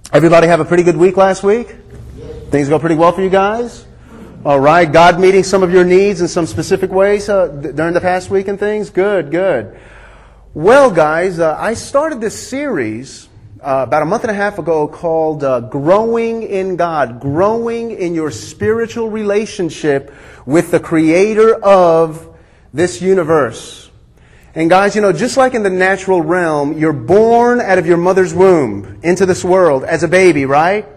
Everybody have a pretty good week last week? Things go pretty well for you guys? All right. God meeting some of your needs in some specific ways during the past week and things? Good, good. Well, guys, I started this series about a month and a half ago called Growing in God, growing in your spiritual relationship with the Creator of this universe. And guys, just like in the natural realm, you're born out of your mother's womb into this world as a baby, right?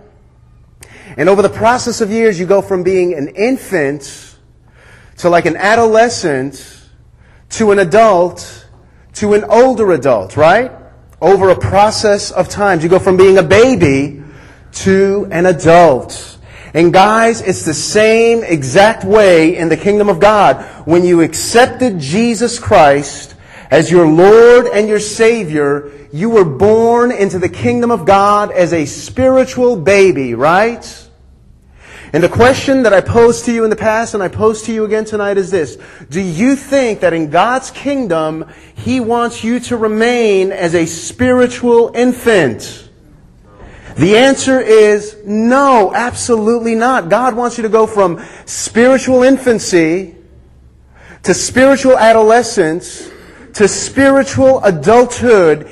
And over the process of years, you go from being an infant to like an adolescent to an adult to an older adult, right? Over a process of time, you go from being a baby to an adult. And guys, it's the same exact way in the kingdom of God. When you accepted Jesus Christ as your Lord and your Savior, you were born into the kingdom of God as a spiritual baby, right? And the question that I posed to you in the past and I pose to you again tonight is this. Do you think that in God's kingdom, He wants you to remain as a spiritual infant? The answer is no, absolutely not. God wants you to go from spiritual infancy to spiritual adolescence to spiritual adulthood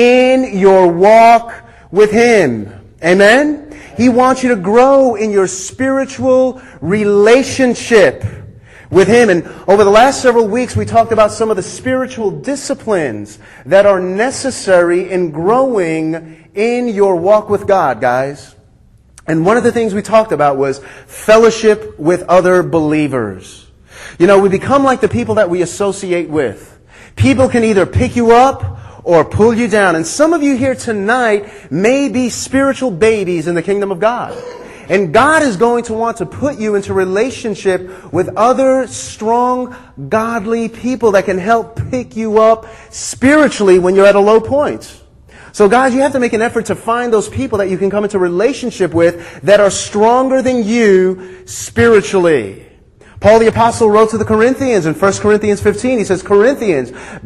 in your walk with Him. Amen? He wants you to grow in your spiritual relationship with Him. And over the last several weeks, we talked about some of the spiritual disciplines that are necessary in growing in your walk with God, guys. And one of the things we talked about was fellowship with other believers. We become like the people that we associate with. People can either pick you up or pull you down. And some of you here tonight may be spiritual babies in the kingdom of God. And God is going to want to put you into relationship with other strong, godly people that can help pick you up spiritually when you're at a low point. So guys, you have to make an effort to find those people that you can come into relationship with that are stronger than you spiritually. Paul the Apostle wrote to the Corinthians in 1 Corinthians 15. He says, Corinthians,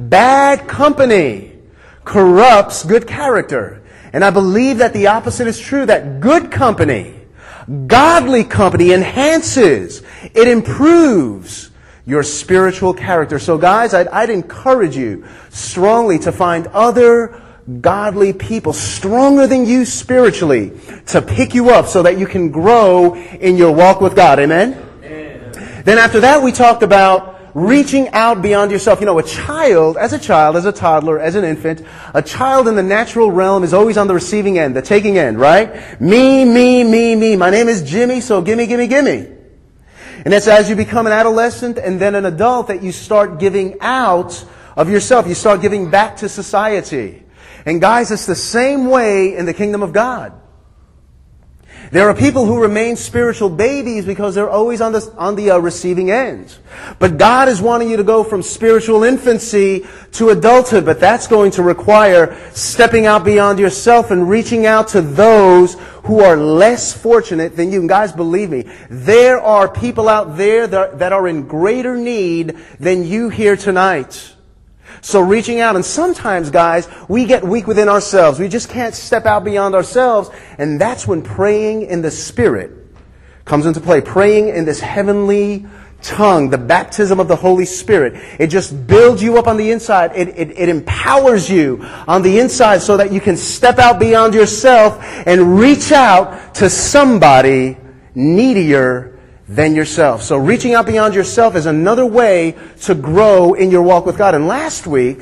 bad company corrupts good character. And I believe that the opposite is true, that good company, godly company enhances, it improves your spiritual character. So guys, I'd encourage you strongly to find other godly people stronger than you spiritually to pick you up so that you can grow in your walk with God. Amen? Then after that, we talked about reaching out beyond yourself. As a toddler, as an infant, a child in the natural realm is always on the receiving end, the taking end, right? Me, me, me, me. My name is Jimmy, so gimme, gimme, gimme. And it's as you become an adolescent and then an adult that you start giving out of yourself. You start giving back to society. And guys, it's the same way in the kingdom of God. There are people who remain spiritual babies because they're always on the receiving end. But God is wanting you to go from spiritual infancy to adulthood. But that's going to require stepping out beyond yourself and reaching out to those who are less fortunate than you. And guys, believe me, there are people out there that are in greater need than you here tonight. So reaching out, and sometimes, guys, we get weak within ourselves. We just can't step out beyond ourselves. And that's when praying in the Spirit comes into play. Praying in this heavenly tongue, the baptism of the Holy Spirit. It just builds you up on the inside. It empowers you on the inside so that you can step out beyond yourself and reach out to somebody needier than yourself. So reaching out beyond yourself is another way to grow in your walk with God. And last week,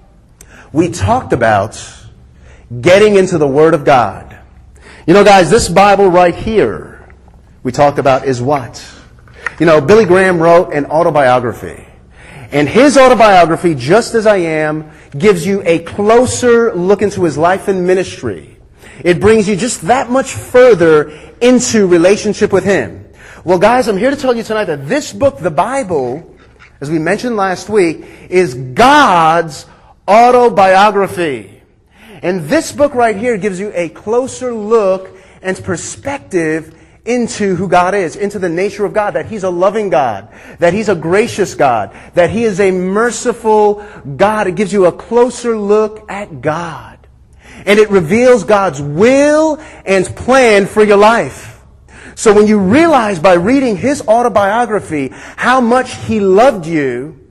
we talked about getting into the Word of God. Guys, this Bible right here, we talked about is what? Billy Graham wrote an autobiography. And his autobiography, Just As I Am, gives you a closer look into his life and ministry. It brings you just that much further into relationship with Him. Well, guys, I'm here to tell you tonight that this book, the Bible, as we mentioned last week, is God's autobiography. And this book right here gives you a closer look and perspective into who God is, into the nature of God, that He's a loving God, that He's a gracious God, that He is a merciful God. It gives you a closer look at God. And it reveals God's will and plan for your life. So when you realize by reading his autobiography how much he loved you,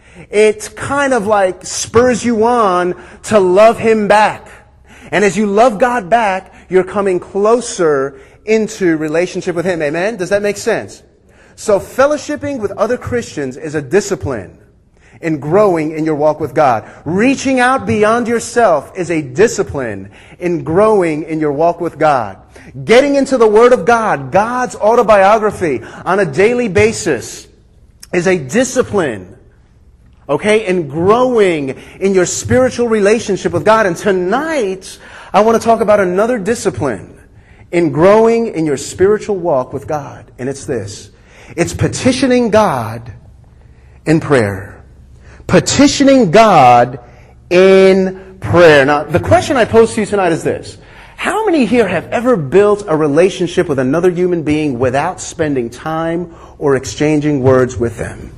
it kind of like spurs you on to love him back. And as you love God back, you're coming closer into relationship with him. Amen? Does that make sense? So fellowshipping with other Christians is a discipline in growing in your walk with God. Reaching out beyond yourself is a discipline in growing in your walk with God. Getting into the Word of God, God's autobiography, on a daily basis is a discipline, okay, in growing in your spiritual relationship with God. And tonight, I want to talk about another discipline in growing in your spiritual walk with God. And it's this. It's petitioning God in prayer. Petitioning God in prayer. Now, the question I pose to you tonight is this. How many here have ever built a relationship with another human being without spending time or exchanging words with them?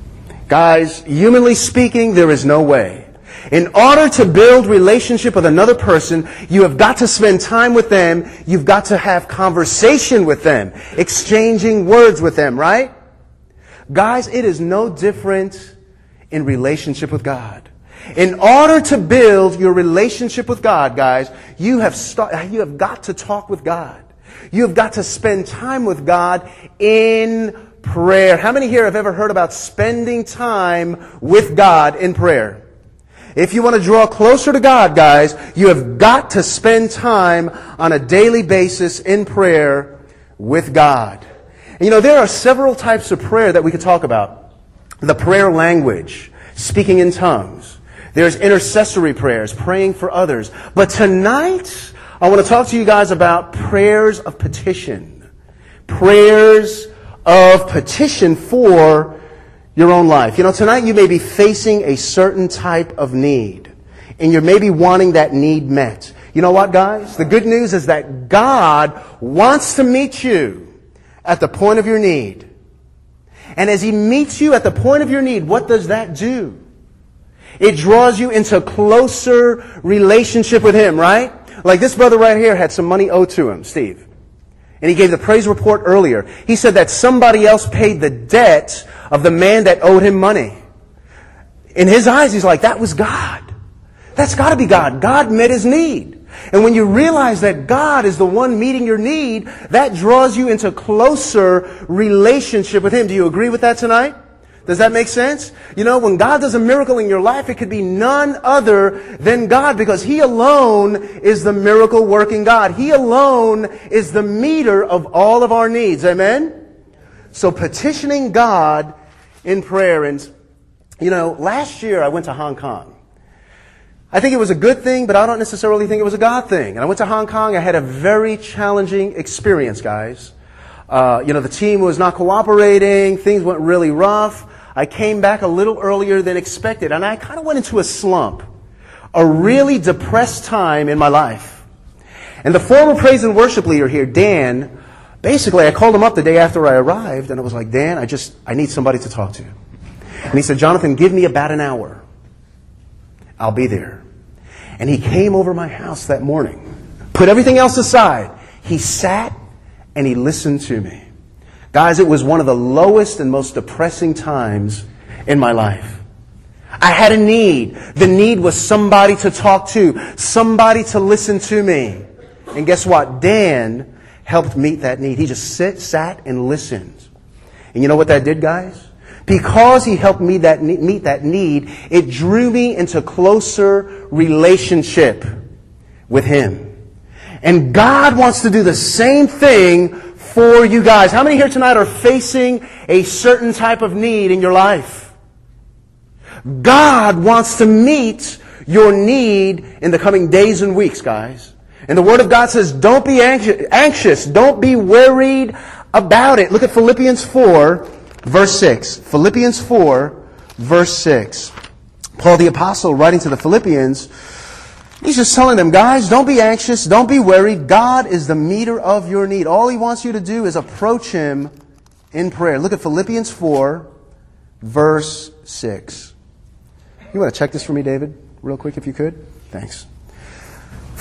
Guys, humanly speaking, there is no way. In order to build relationship with another person, you have got to spend time with them. You've got to have conversation with them, exchanging words with them, right? Guys, it is no different in relationship with God. In order to build your relationship with God, guys, you have got to talk with God. You have got to spend time with God in prayer. How many here have ever heard about spending time with God in prayer? If you want to draw closer to God, guys, you have got to spend time on a daily basis in prayer with God. And there are several types of prayer that we could talk about. The prayer language, speaking in tongues. There's intercessory prayers, praying for others. But tonight, I want to talk to you guys about prayers of petition. Prayers of petition for your own life. Tonight you may be facing a certain type of need, and you're maybe wanting that need met. You know what, guys? The good news is that God wants to meet you at the point of your need. And as he meets you at the point of your need, what does that do? It draws you into closer relationship with him, right? Like this brother right here had some money owed to him, Steve. And he gave the praise report earlier. He said that somebody else paid the debt of the man that owed him money. In his eyes, he's like, that was God. That's got to be God. God met his need. And when you realize that God is the one meeting your need, that draws you into closer relationship with him. Do you agree with that tonight? Does that make sense? When God does a miracle in your life, it could be none other than God, because he alone is the miracle working God. He alone is the meter of all of our needs. Amen? So petitioning God in prayer. And, last year I went to Hong Kong. I think it was a good thing, but I don't necessarily think it was a God thing. And I went to Hong Kong. I had a very challenging experience, guys. The team was not cooperating. Things went really rough. I came back a little earlier than expected, and I kind of went into a slump, a really depressed time in my life. And the former praise and worship leader here, Dan, basically I called him up the day after I arrived, and I was like, Dan, I need somebody to talk to. And he said, Jonathan, give me about an hour. I'll be there. And he came over my house that morning, put everything else aside. He sat and he listened to me. Guys, it was one of the lowest and most depressing times in my life. I had a need. The need was somebody to talk to, somebody to listen to me. And guess what? Dan helped meet that need. He just sat and listened. And you know what that did, guys? Because he helped me meet that need, it drew me into closer relationship with him. And God wants to do the same thing for you guys. How many here tonight are facing a certain type of need in your life? God wants to meet your need in the coming days and weeks, guys. And the Word of God says, don't be anxious. Don't be worried about it. Look at Philippians 4, verse 6. Philippians 4, verse 6. Paul the Apostle, writing to the Philippians, he's just telling them, guys, don't be anxious, don't be worried. God is the meter of your need. All he wants you to do is approach him in prayer. Look at Philippians 4, verse 6. You want to check this for me, David, real quick if you could? Thanks.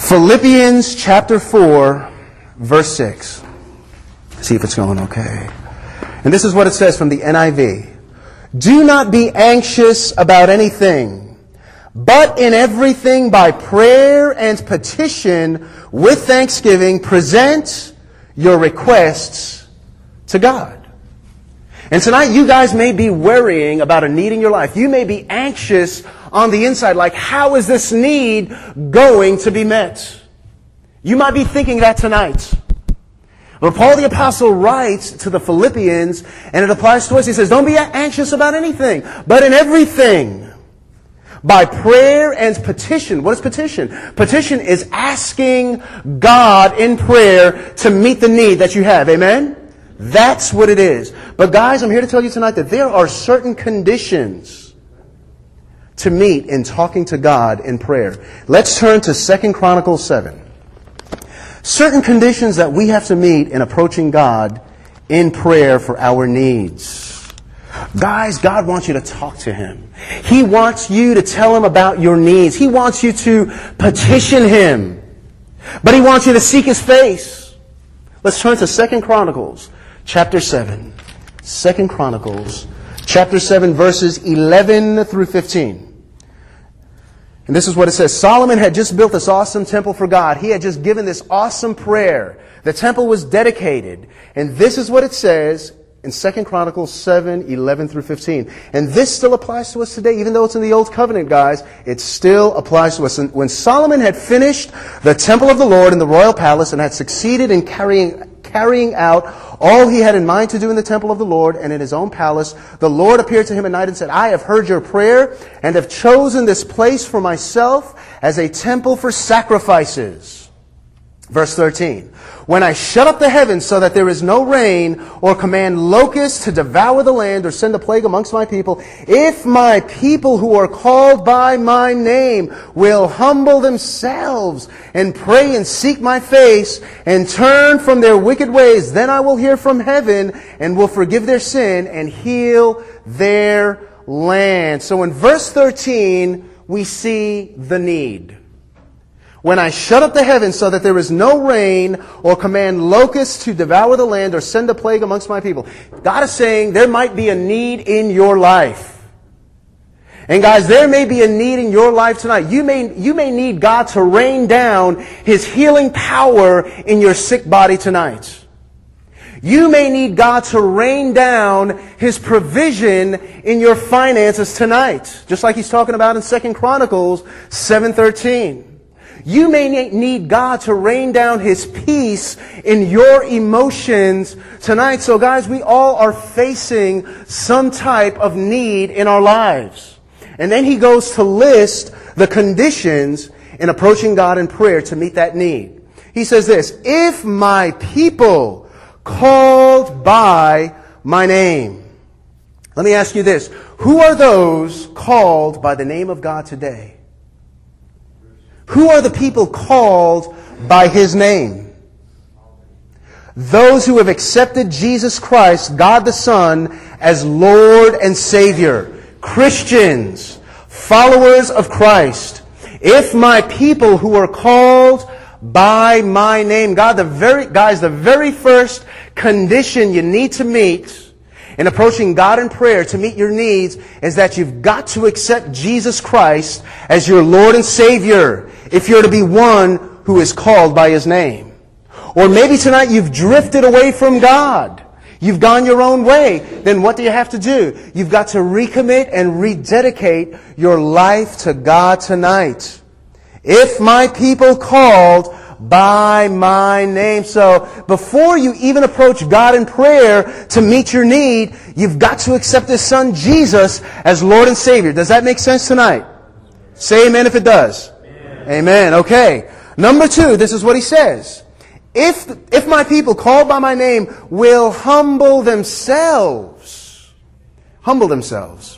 Philippians chapter 4, verse 6. See if it's going okay. And this is what it says from the NIV. Do not be anxious about anything, but in everything by prayer and petition with thanksgiving present your requests to God. And tonight you guys may be worrying about a need in your life. You may be anxious on the inside, like how is this need going to be met? You might be thinking that tonight. But Paul the Apostle writes to the Philippians, and it applies to us. He says, don't be anxious about anything, but in everything, by prayer and petition. What is petition? Petition is asking God in prayer to meet the need that you have. Amen? That's what it is. But guys, I'm here to tell you tonight that there are certain conditions to meet in talking to God in prayer. Let's turn to 2 Chronicles 7. Certain conditions that we have to meet in approaching God in prayer for our needs. Guys, God wants you to talk to Him. He wants you to tell Him about your needs. He wants you to petition Him. But He wants you to seek His face. Let's turn to 2 Chronicles chapter 7. 2 Chronicles chapter 7, verses 11 through 15. And this is what it says. Solomon had just built this awesome temple for God. He had just given this awesome prayer. The temple was dedicated. And this is what it says in 2 Chronicles 7, 11 through 15. And this still applies to us today. Even though it's in the Old Covenant, guys, it still applies to us. And when Solomon had finished the temple of the Lord in the royal palace and had succeeded in carrying out all he had in mind to do in the temple of the Lord and in his own palace, the Lord appeared to him at night and said, I have heard your prayer and have chosen this place for myself as a temple for sacrifices. Verse 13. When I shut up the heavens so that there is no rain, or command locusts to devour the land, or send a plague amongst my people, if my people who are called by my name will humble themselves and pray and seek my face and turn from their wicked ways, then I will hear from heaven and will forgive their sin and heal their land. So in verse 13, we see the need. When I shut up the heavens so that there is no rain, or command locusts to devour the land, or send a plague amongst my people. God is saying there might be a need in your life. And guys, there may be a need in your life tonight. You may need God to rain down His healing power in your sick body tonight. You may need God to rain down His provision in your finances tonight. Just like He's talking about in 2 Chronicles 7:13. You may need God to rain down His peace in your emotions tonight. So guys, we all are facing some type of need in our lives. And then he goes to list the conditions in approaching God in prayer to meet that need. He says this, if my people called by my name. Let me ask you this. Who are those called by the name of God today? Who are the people called by His name? Those who have accepted Jesus Christ, God the Son, as Lord and Savior. Christians, followers of Christ. If my people who are called by my name. The very first condition you need to meet in approaching God in prayer to meet your needs is that you've got to accept Jesus Christ as your Lord and Savior if you're to be one who is called by His name. Or maybe tonight you've drifted away from God. You've gone your own way. Then what do you have to do? You've got to recommit and rededicate your life to God tonight. If my people called by my name. So before you even approach God in prayer to meet your need, you've got to accept His Son Jesus as Lord and Savior. Does that make sense tonight? Say amen if it does. Amen. Okay. Number 2, this is what he says. If my people called by my name will humble themselves. Humble themselves.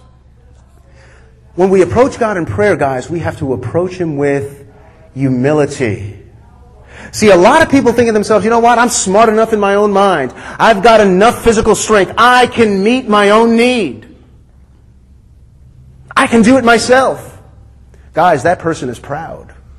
When we approach God in prayer, guys, we have to approach Him with humility. See, a lot of people think of themselves, you know what, I'm smart enough in my own mind. I've got enough physical strength. I can meet my own need. I can do it myself. Guys, that person is proud.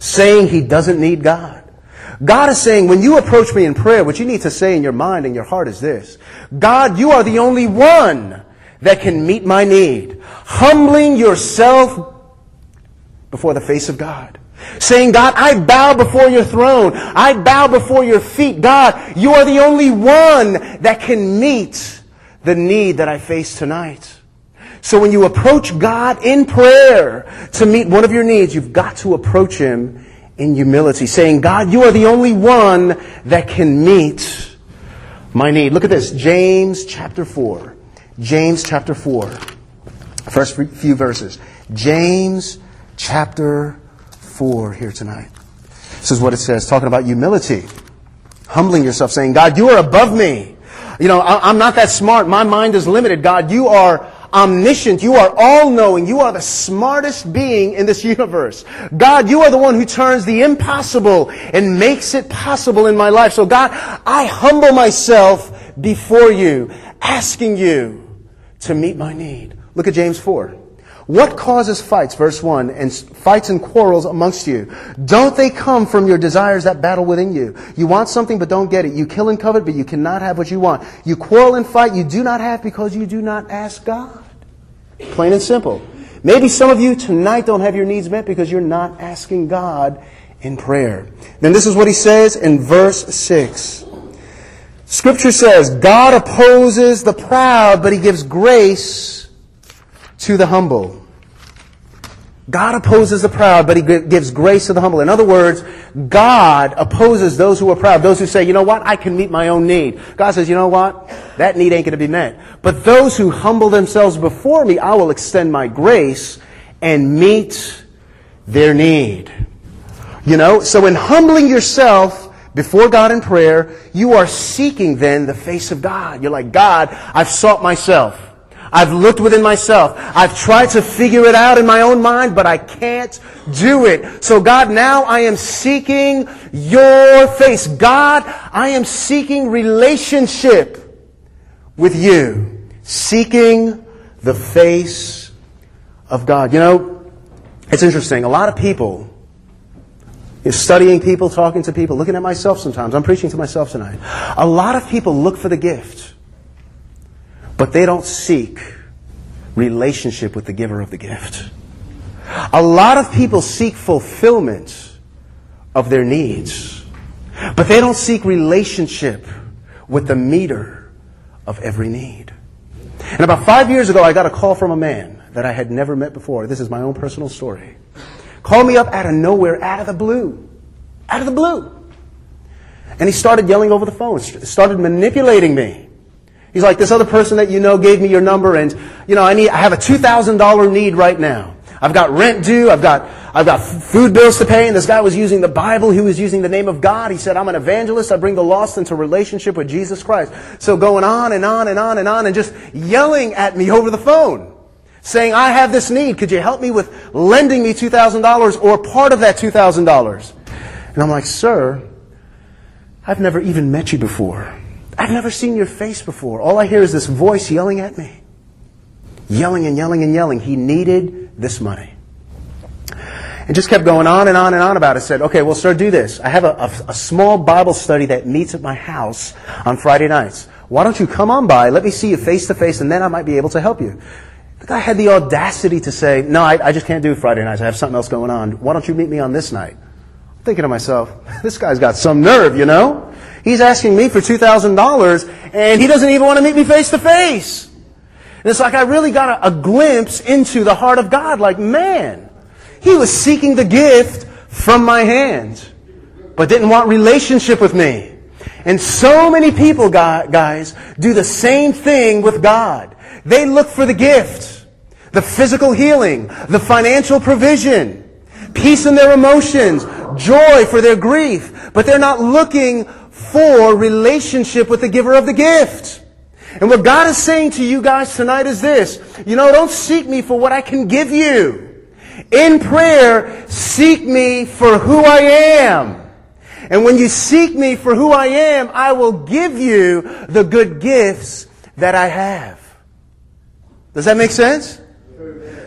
saying he doesn't need God. God is saying, when you approach me in prayer, what you need to say in your mind and your heart is this: God, you are the only one that can meet my need. Humbling yourself before the face of God. Saying, God, I bow before your throne. I bow before your feet. God, you are the only one that can meet the need that I face tonight. So when you approach God in prayer to meet one of your needs, you've got to approach Him in humility, saying, God, you are the only one that can meet my need. Look at this, James chapter 4. James chapter 4. First few verses. James chapter 4 here tonight. This is what it says, talking about humility. Humbling yourself, saying, God, you are above me. You know, I'm not that smart. My mind is limited. God, you are omniscient. You are all-knowing. You are the smartest being in this universe. God, you are the one who turns the impossible and makes it possible in my life. So God, I humble myself before you, asking you to meet my need. Look at James 4. What causes fights, verse 1, and fights and quarrels amongst you? Don't they come from your desires that battle within you? You want something but don't get it. You kill and covet, but you cannot have what you want. You quarrel and fight, you do not have because you do not ask God. Plain and simple. Maybe some of you tonight don't have your needs met because you're not asking God in prayer. Then this is what he says in verse 6. Scripture says, God opposes the proud, but He gives grace to the humble. God opposes the proud, but He gives grace to the humble. In other words, God opposes those who are proud, those who say, you know what, I can meet my own need. God says, you know what, that need ain't going to be met. But those who humble themselves before me, I will extend my grace and meet their need. You know, so in humbling yourself before God in prayer, you are seeking then the face of God. You're like, God, I've sought myself. I've looked within myself. I've tried to figure it out in my own mind, but I can't do it. So God, now I am seeking your face. God, I am seeking relationship with you. Seeking the face of God. You know, it's interesting. A lot of people, studying people, talking to people, looking at myself sometimes. I'm preaching to myself tonight. A lot of people look for the gift, but they don't seek relationship with the giver of the gift. A lot of people seek fulfillment of their needs, but they don't seek relationship with the meter of every need. And about 5 years ago, I got a call from a man that I had never met before. This is my own personal story. Called me up out of nowhere, out of the blue. Out of the blue. And he started yelling over the phone, started manipulating me. He's like, this other person that you know gave me your number, and you know, I have a $2,000 need right now. I've got rent due, I've got food bills to pay, and this guy was using the Bible, he was using the name of God. He said, I'm an evangelist, I bring the lost into relationship with Jesus Christ. So going on and on and on and on, and just yelling at me over the phone, saying, I have this need, could you help me with lending me $2,000 or part of that $2,000? And I'm like, sir, I've never even met you before. I've never seen your face before. All I hear is this voice yelling at me. Yelling and yelling and yelling. He needed this money. And just kept going on and on and on about it. Said, okay, well, sir, do this. I have a small Bible study that meets at my house on Friday nights. Why don't you come on by, let me see you face to face, and then I might be able to help you. The guy had the audacity to say, no, I just can't do Friday nights. I have something else going on. Why don't you meet me on this night? I'm thinking to myself, this guy's got some nerve, you know? He's asking me for $2,000, and he doesn't even want to meet me face to face. And it's like I really got a glimpse into the heart of God. Like, man, He was seeking the gift from my hand, but didn't want relationship with me. And so many people, guys, do the same thing with God. They look for the gift, the physical healing, the financial provision, peace in their emotions, joy for their grief, but they're not looking for relationship with the giver of the gift. And what God is saying to you guys tonight is this. You know, don't seek me for what I can give you. In prayer, seek me for who I am. And when you seek me for who I am, I will give you the good gifts that I have. Does that make sense?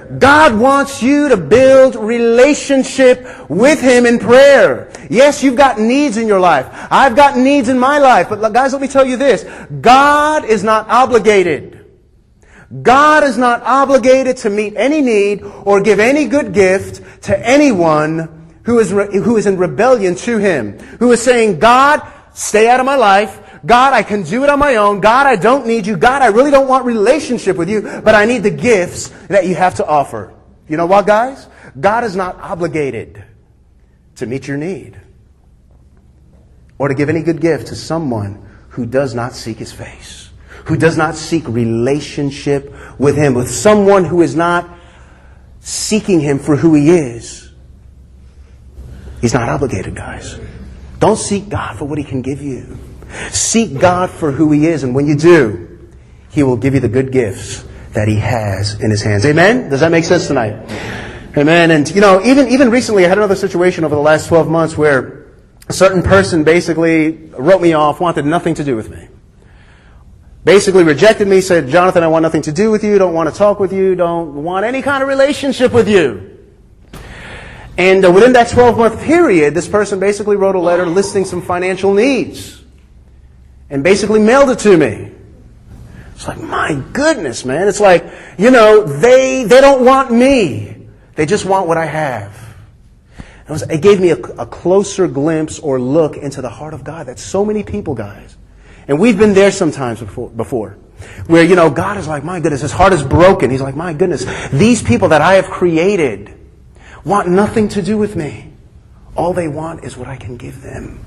God wants you to build relationship with Him in prayer. Yes, you've got needs in your life. I've got needs in my life. But guys, let me tell you this. God is not obligated. God is not obligated to meet any need or give any good gift to anyone who is in rebellion to Him. Who is saying, God, stay out of my life. God, I can do it on my own. God, I don't need you. God, I really don't want relationship with you, but I need the gifts that you have to offer. You know what, guys? God is not obligated to meet your need or to give any good gift to someone who does not seek His face, who does not seek relationship with Him, with someone who is not seeking Him for who He is. He's not obligated, guys. Don't seek God for what He can give you. Seek God for who He is, and when you do, He will give you the good gifts that He has in His hands. Amen? Does that make sense tonight? Amen. And, even recently, I had another situation over the last 12 months where a certain person basically wrote me off, wanted nothing to do with me. Basically rejected me, said, Jonathan, I want nothing to do with you, don't want to talk with you, don't want any kind of relationship with you. And within that 12-month period, this person basically wrote a letter listing some financial needs. And basically mailed it to me. It's like, my goodness, man. It's like, they don't want me. They just want what I have. It gave me a closer glimpse or look into the heart of God. That's so many people, guys. And we've been there sometimes before. Where, God is like, my goodness, His heart is broken. He's like, my goodness, these people that I have created want nothing to do with me. All they want is what I can give them.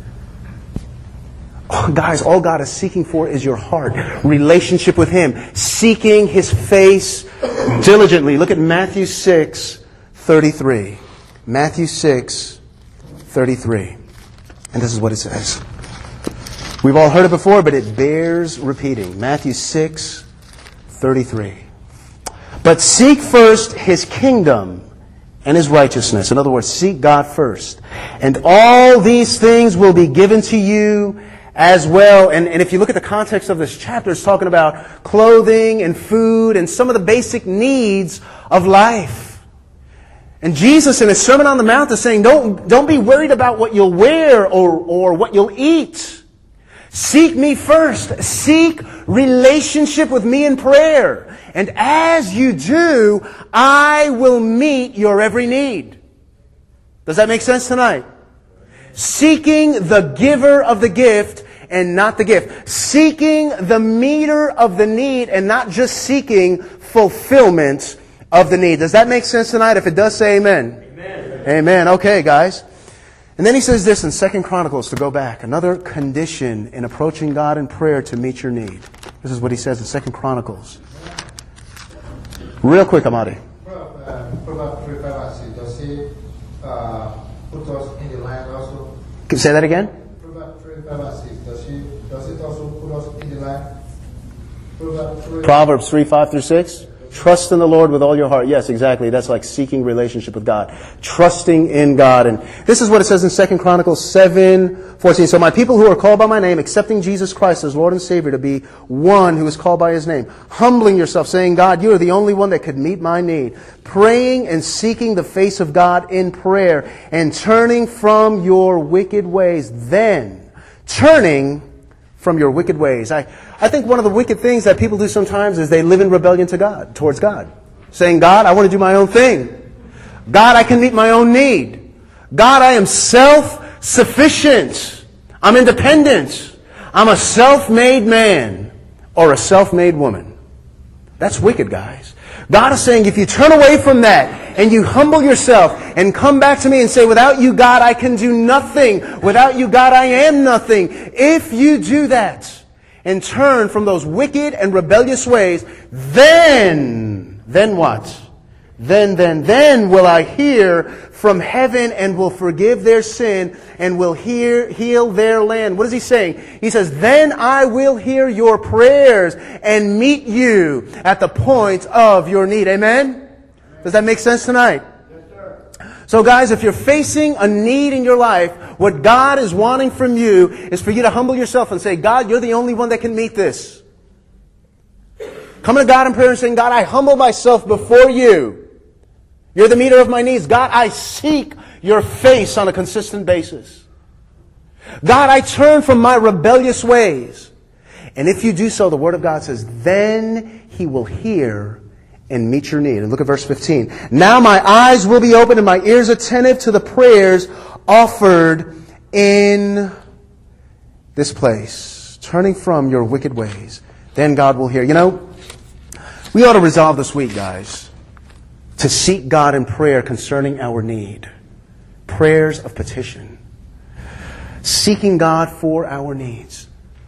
Oh, guys, all God is seeking for is your heart. Relationship with Him. Seeking His face diligently. Look at Matthew 6:33. Matthew 6:33. And this is what it says. We've all heard it before, but it bears repeating. Matthew 6:33. But seek first His kingdom and His righteousness. In other words, seek God first. And all these things will be given to you as well. And if you look at the context of this chapter, it's talking about clothing and food and some of the basic needs of life. And Jesus in His Sermon on the Mount is saying, don't be worried about what you'll wear or what you'll eat. Seek me first. Seek relationship with me in prayer. And as you do, I will meet your every need. Does that make sense tonight? Seeking the giver of the gift and not the gift. Seeking the meter of the need and not just seeking fulfillment of the need. Does that make sense tonight? If it does, say amen. Amen. Amen. Okay, guys. And then he says this in 2 Chronicles, to go back. Another condition in approaching God in prayer to meet your need. This is what he says in 2 Chronicles. Real quick, Amadi. Proverbs 3:5, does he put us in the line also? Can you say that again? Proverbs 3:5, does it also put us in the line? Proverbs 3:5-6. Trust in the Lord with all your heart. Yes, exactly. That's like seeking relationship with God. Trusting in God. And this is what it says in 2 Chronicles 7:14. So my people who are called by my name, accepting Jesus Christ as Lord and Savior to be one who is called by His name, humbling yourself, saying, God, you are the only one that could meet my need. Praying and seeking the face of God in prayer and turning from your wicked ways. Then, turning from your wicked ways. I think one of the wicked things that people do sometimes is they live in rebellion to God, towards God. Saying, God, I want to do my own thing. God, I can meet my own need. God, I am self-sufficient. I'm independent. I'm a self-made man or a self-made woman. That's wicked, guys. God is saying, if you turn away from that and you humble yourself and come back to me and say, without you, God, I can do nothing. Without you, God, I am nothing. If you do that and turn from those wicked and rebellious ways, then what? Then will I hear from heaven and will forgive their sin and will heal their land. What is he saying? He says, then I will hear your prayers and meet you at the point of your need. Amen? Does that make sense tonight? Yes, sir. So guys, if you're facing a need in your life, what God is wanting from you is for you to humble yourself and say, God, you're the only one that can meet this. Coming to God in prayer and saying, God, I humble myself before you. You're the meter of my needs. God, I seek your face on a consistent basis. God, I turn from my rebellious ways. And if you do so, the Word of God says, then He will hear and meet your need. And look at verse 15. Now my eyes will be open and my ears attentive to the prayers offered in this place, turning from your wicked ways. Then God will hear. You know, we ought to resolve this week, guys, to seek God in prayer concerning our need. Prayers of petition. Seeking God for our needs.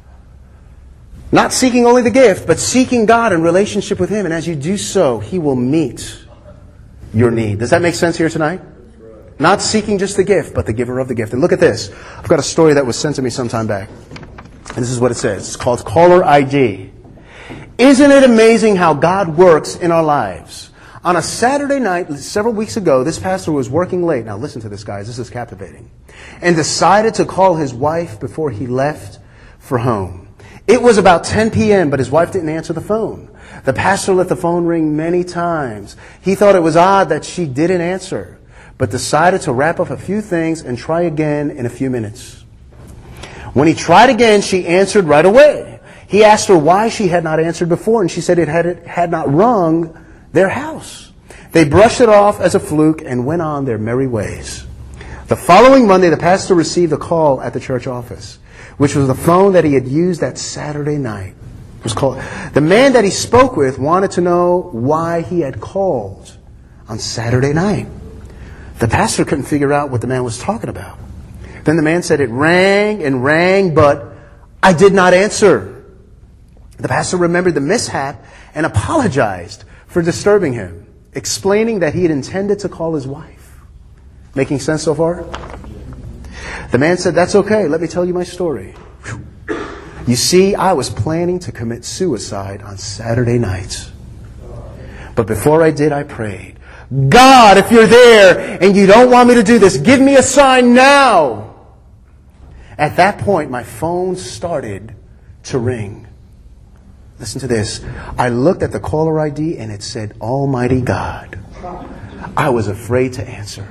Not seeking only the gift, but seeking God in relationship with Him. And as you do so, He will meet your need. Does that make sense here tonight? Not seeking just the gift, but the giver of the gift. And look at this. I've got a story that was sent to me some time back. And this is what it says. It's called Caller ID. Isn't it amazing how God works in our lives? On a Saturday night, several weeks ago, this pastor was working late. Now listen to this, guys. This is captivating. And decided to call his wife before he left for home. It was about 10 p.m., but his wife didn't answer the phone. The pastor let the phone ring many times. He thought it was odd that she didn't answer, but decided to wrap up a few things and try again in a few minutes. When he tried again, she answered right away. He asked her why she had not answered before, and she said it had not rung their house. They brushed it off as a fluke and went on their merry ways. The following Monday, the pastor received a call at the church office, which was the phone that he had used that Saturday night. It was called. The man that he spoke with wanted to know why he had called on Saturday night. The pastor couldn't figure out what the man was talking about. Then the man said it rang and rang, but I did not answer. The pastor remembered the mishap and apologized for disturbing him, explaining that he had intended to call his wife. Making sense so far? The man said, that's okay. Let me tell you my story. You see, I was planning to commit suicide on Saturday night. But before I did, I prayed, God, if you're there and you don't want me to do this, give me a sign now. At that point, my phone started to ring. Listen to this. I looked at the caller ID and it said, Almighty God. I was afraid to answer.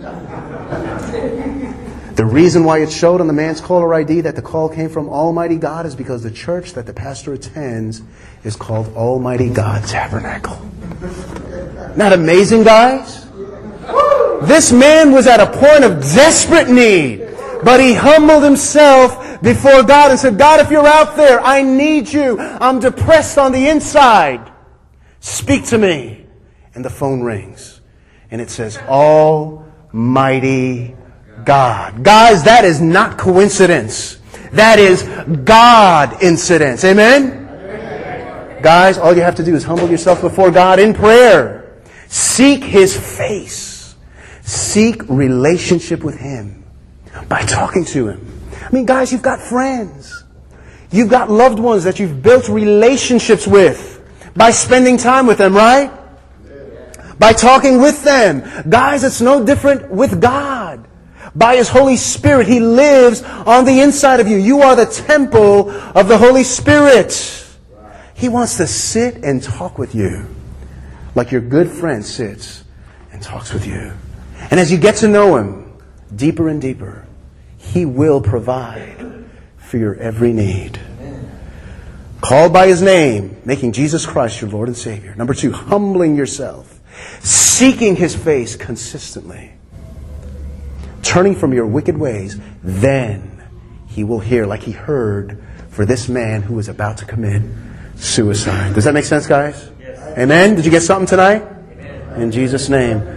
The reason why it showed on the man's caller ID that the call came from Almighty God is because the church that the pastor attends is called Almighty God Tabernacle. Not amazing, guys? This man was at a point of desperate need, but he humbled himself before God and said, God, if you're out there, I need you. I'm depressed on the inside. Speak to me. And the phone rings. And it says, Almighty God. Guys, that is not coincidence. That is God incidence. Amen? Amen? Guys, all you have to do is humble yourself before God in prayer. Seek His face. Seek relationship with Him by talking to Him. I mean, guys, you've got friends. You've got loved ones that you've built relationships with by spending time with them, right? By talking with them. Guys, it's no different with God. By His Holy Spirit, He lives on the inside of you. You are the temple of the Holy Spirit. He wants to sit and talk with you like your good friend sits and talks with you. And as you get to know Him deeper and deeper, He will provide for your every need. Called by His name, making Jesus Christ your Lord and Savior. Number 2, humbling yourself. Seeking His face consistently. Turning from your wicked ways, then He will hear, like He heard for this man who was about to commit suicide. Does that make sense, guys? Yes. Amen? Did you get something tonight? Amen. In Jesus' name.